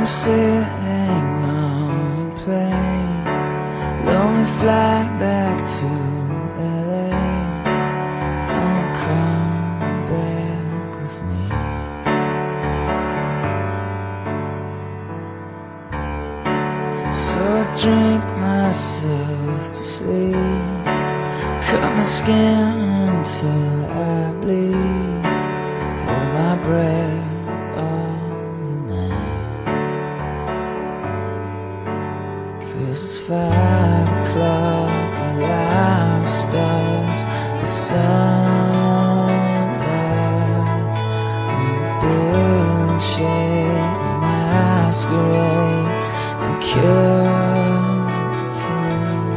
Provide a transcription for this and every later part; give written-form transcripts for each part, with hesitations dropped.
sitting on a plane, lonely flight back to LA. Don't come back with me. So I drink myself to sleep, cut my skin until I bleed, hold my breath all the night. 'Cause it's 5 o'clock, the hour stops, the sunlight in a building shade, masquerade and kill time.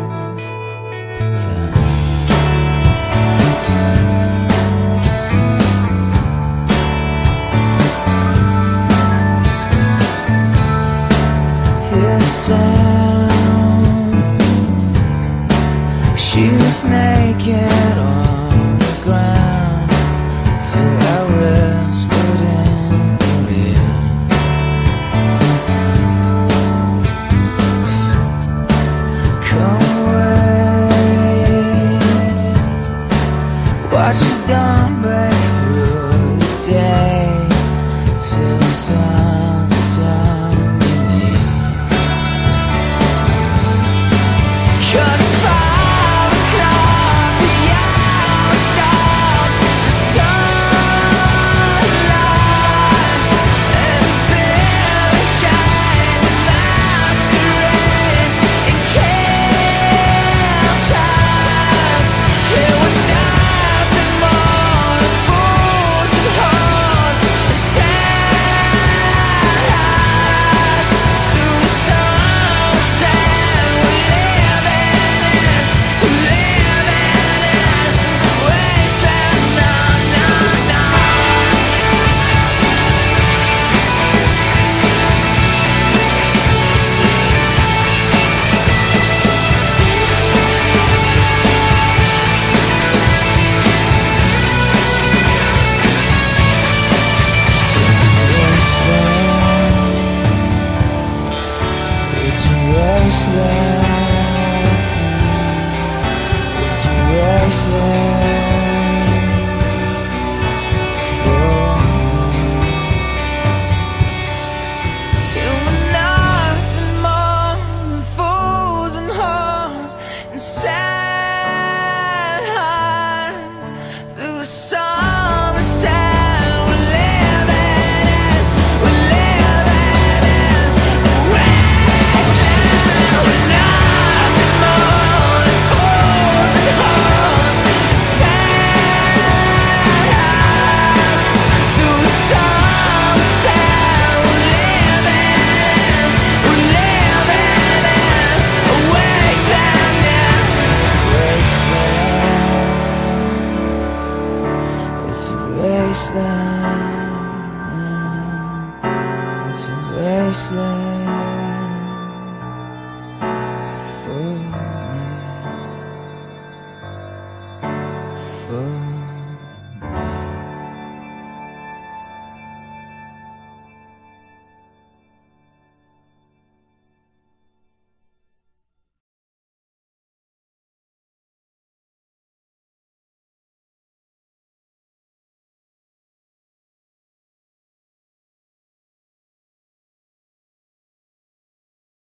Hear sound. She was naked